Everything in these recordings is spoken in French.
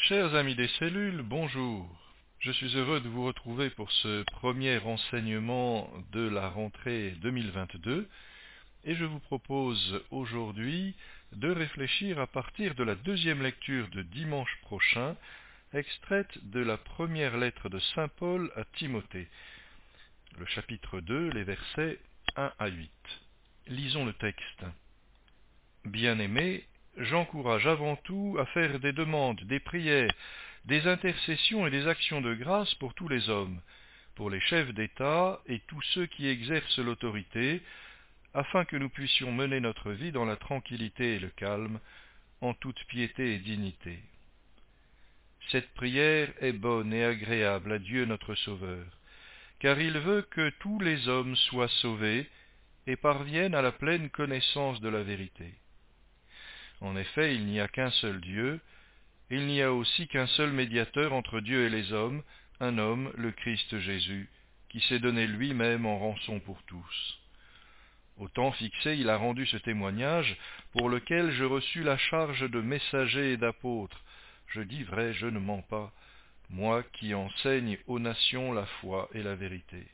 Chers amis des cellules, bonjour. Je suis heureux de vous retrouver pour ce premier enseignement de la rentrée 2022 et je vous propose aujourd'hui de réfléchir à partir de la deuxième lecture de dimanche prochain, extraite de la première lettre de Saint Paul à Timothée, le chapitre 2, les versets 1 à 8. Lisons le texte. Bien-aimés, j'encourage avant tout à faire des demandes, des prières, des intercessions et des actions de grâce pour tous les hommes, pour les chefs d'État et tous ceux qui exercent l'autorité, afin que nous puissions mener notre vie dans la tranquillité et le calme, en toute piété et dignité. Cette prière est bonne et agréable à Dieu notre Sauveur, car il veut que tous les hommes soient sauvés et parviennent à la pleine connaissance de la vérité. En effet, il n'y a qu'un seul Dieu, et il n'y a aussi qu'un seul médiateur entre Dieu et les hommes, un homme, le Christ Jésus, qui s'est donné lui-même en rançon pour tous. Au temps fixé, il a rendu ce témoignage, pour lequel je reçus la charge de messager et d'apôtre. Je dis vrai, je ne mens pas, moi qui enseigne aux nations la foi et la vérité.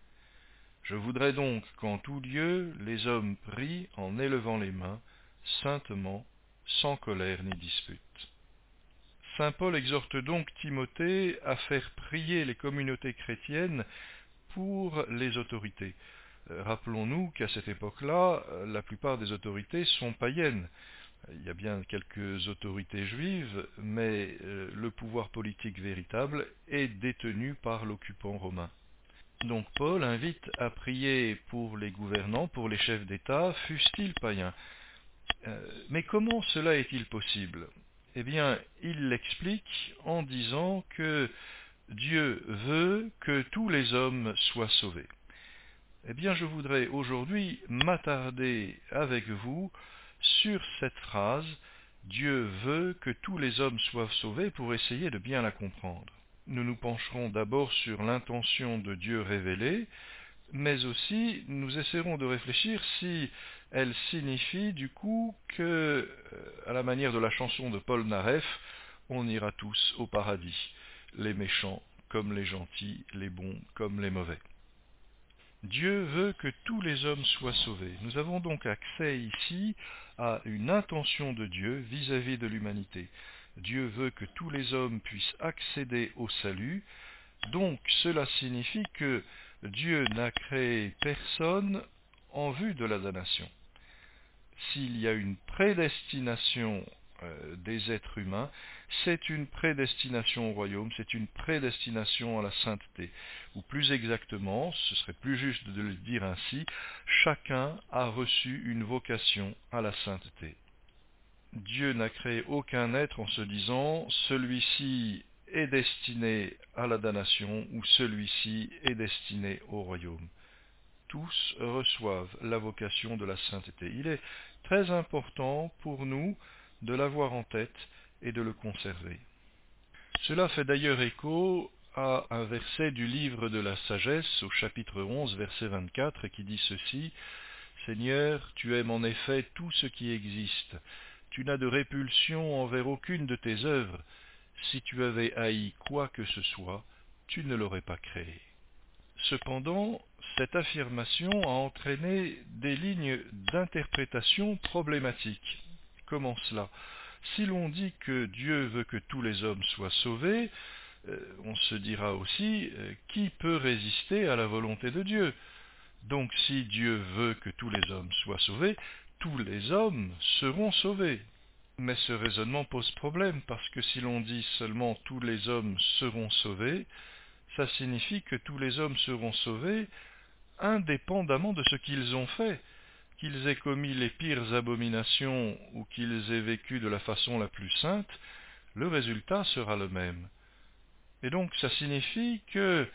Je voudrais donc qu'en tout lieu les hommes prient en élevant les mains, saintement, sans colère ni dispute. Saint Paul exhorte donc Timothée à faire prier les communautés chrétiennes pour les autorités. Rappelons-nous qu'à cette époque-là, la plupart des autorités sont païennes. Il y a bien quelques autorités juives, mais le pouvoir politique véritable est détenu par l'occupant romain. Donc Paul invite à prier pour les gouvernants, pour les chefs d'État, fussent-ils païens. Mais comment cela est-il possible ? Eh bien, il l'explique en disant que Dieu veut que tous les hommes soient sauvés. Eh bien, je voudrais aujourd'hui m'attarder avec vous sur cette phrase « Dieu veut que tous les hommes soient sauvés » pour essayer de bien la comprendre. Nous nous pencherons d'abord sur l'intention de Dieu révélée, mais aussi nous essaierons de réfléchir si elle signifie du coup que, à la manière de la chanson de Paul Naref, on ira tous au paradis, les méchants comme les gentils, les bons comme les mauvais. Dieu veut que tous les hommes soient sauvés. Nous avons donc accès ici à une intention de Dieu vis-à-vis de l'humanité. Dieu veut que tous les hommes puissent accéder au salut, donc cela signifie que Dieu n'a créé personne en vue de la damnation. S'il y a une prédestination des êtres humains, c'est une prédestination au royaume, c'est une prédestination à la sainteté. Ou plus exactement, ce serait plus juste de le dire ainsi, chacun a reçu une vocation à la sainteté. Dieu n'a créé aucun être en se disant « celui-ci est destiné à la damnation » ou « celui-ci est destiné au royaume ». Tous reçoivent la vocation de la sainteté. Il est très important pour nous de l'avoir en tête et de le conserver. Cela fait d'ailleurs écho à un verset du livre de la sagesse au chapitre 11, verset 24, qui dit ceci « Seigneur, tu aimes en effet tout ce qui existe. Tu n'as de répulsion envers aucune de tes œuvres. Si tu avais haï quoi que ce soit, tu ne l'aurais pas créé. » Cependant, cette affirmation a entraîné des lignes d'interprétation problématiques. Comment cela ? Si l'on dit que Dieu veut que tous les hommes soient sauvés, on se dira aussi qui peut résister à la volonté de Dieu ? Donc si Dieu veut que tous les hommes soient sauvés, tous les hommes seront sauvés. Mais ce raisonnement pose problème parce que si l'on dit seulement tous les hommes seront sauvés, ça signifie que tous les hommes seront sauvés indépendamment de ce qu'ils ont fait, qu'ils aient commis les pires abominations ou qu'ils aient vécu de la façon la plus sainte, le résultat sera le même. Et donc ça signifie que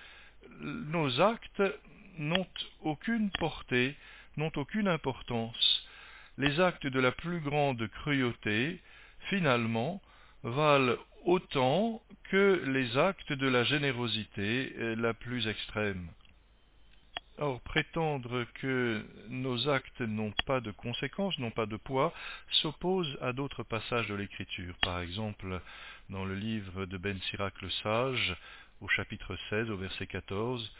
nos actes n'ont aucune portée, n'ont aucune importance. Les actes de la plus grande cruauté, finalement, valent autant que les actes de la générosité la plus extrême. Or, prétendre que nos actes n'ont pas de conséquences, n'ont pas de poids, s'oppose à d'autres passages de l'Écriture. Par exemple, dans le livre de Ben Sirac le Sage, au chapitre 16, au verset 14,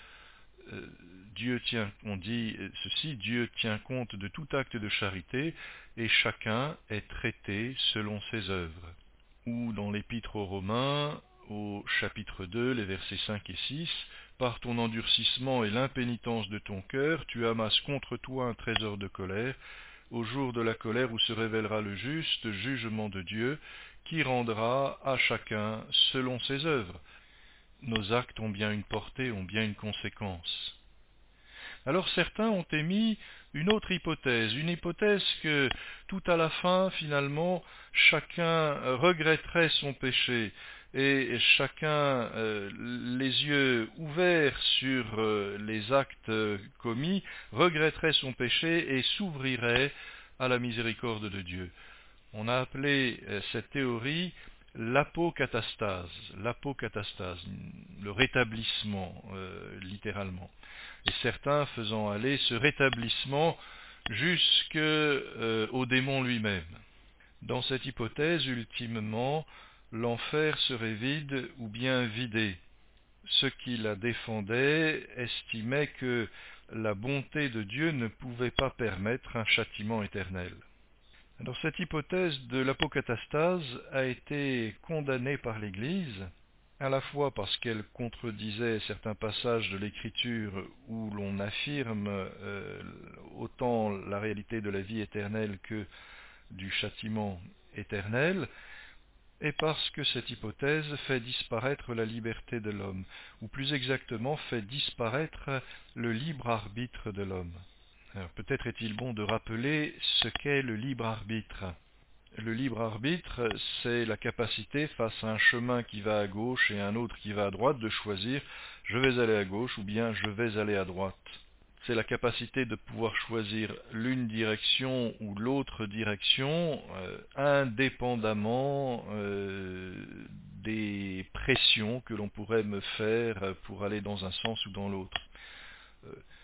on dit ceci: Dieu tient compte de tout acte de charité, et chacun est traité selon ses œuvres. Ou dans l'Épître aux Romains, au chapitre 2, les versets 5 et 6, par ton endurcissement et l'impénitence de ton cœur, tu amasses contre toi un trésor de colère, au jour de la colère où se révélera le juste jugement de Dieu, qui rendra à chacun selon ses œuvres. Nos actes ont bien une portée, ont bien une conséquence. Alors certains ont émis une autre hypothèse, une hypothèse que tout à la fin, finalement, chacun regretterait son péché et chacun, les yeux ouverts sur les actes commis, regretterait son péché et s'ouvrirait à la miséricorde de Dieu. On a appelé cette théorie l'apocatastase, le rétablissement, littéralement. Et certains faisant aller ce rétablissement jusqu'au démon lui-même. Dans cette hypothèse, ultimement, l'enfer serait vide ou bien vidé. Ceux qui la défendaient estimaient que la bonté de Dieu ne pouvait pas permettre un châtiment éternel. Alors cette hypothèse de l'apocatastase a été condamnée par l'Église, à la fois parce qu'elle contredisait certains passages de l'Écriture où l'on affirme autant la réalité de la vie éternelle que du châtiment éternel, et parce que cette hypothèse fait disparaître la liberté de l'homme, ou plus exactement fait disparaître le libre arbitre de l'homme. Alors peut-être est-il bon de rappeler ce qu'est le libre arbitre. Le libre arbitre, c'est la capacité, face à un chemin qui va à gauche et un autre qui va à droite, de choisir « je vais aller à gauche » ou bien « je vais aller à droite ». C'est la capacité de pouvoir choisir l'une direction ou l'autre direction, indépendamment des pressions que l'on pourrait me faire pour aller dans un sens ou dans l'autre.